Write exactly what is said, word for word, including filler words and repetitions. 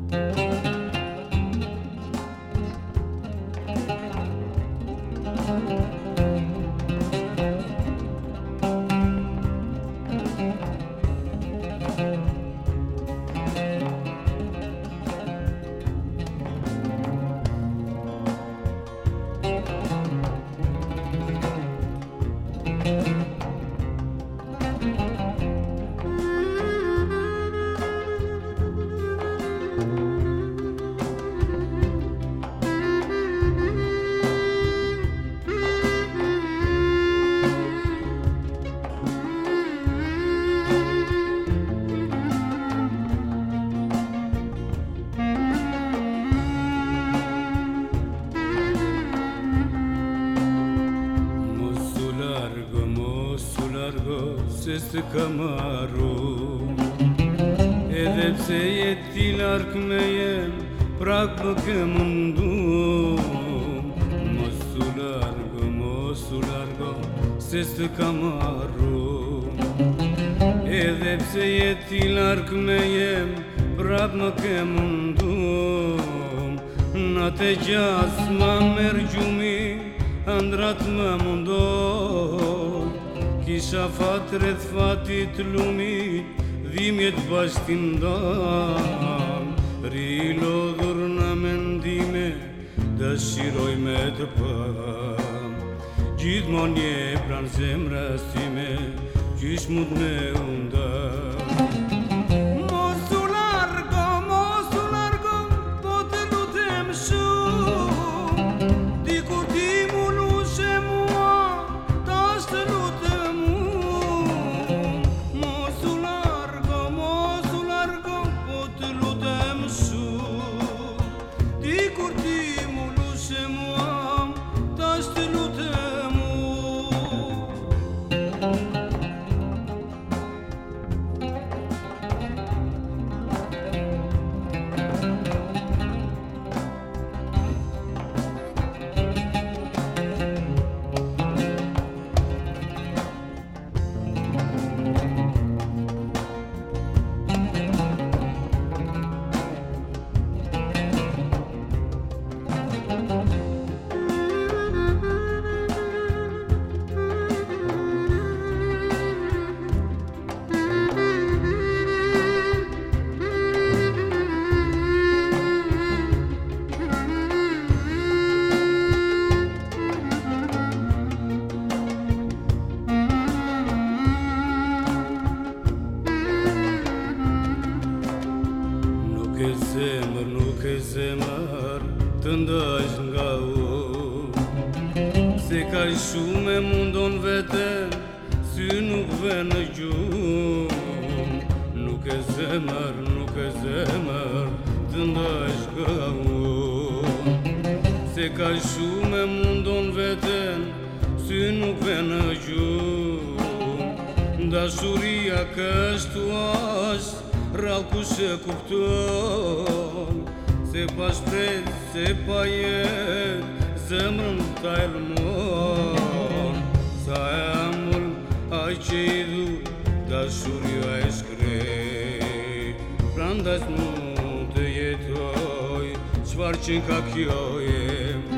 Este camarul Edepse yettiler kmeyem Bırakma kemundum Mosulargo, mosulargo Seste camarul Edepse yettiler kmeyem Bırakma kemundum Nate jasma mergjumi Andrat ma mundon Kisha fatret fatit lumit Dhimjet bashtindan Rilo dhurna mendime Dëshiroj me të pam Gjithmon je pran zemras time Qysh mund me undan Mos u largo, mos u largo Po të lutem shumë Dikur ti mu lushe mua Tash të lutem Nuk e zemër, nuk e zemër Të ndash nga unë Se ka shumë e mundon veten Sy nuk ve në gjumë Nuk e zemër, nuk e zemër Të ndash nga unë Se ka shumë e mundon veten Sy nuk ve në gjumë Dashuria kështu ashtë Rallë ku se kupton Se pa shpret, se pa jet Zemrën ta elmon Sa e amull, aj që i du Dashuria e shkrej Prandaj mund të jetoj Qfar që ka kjo jem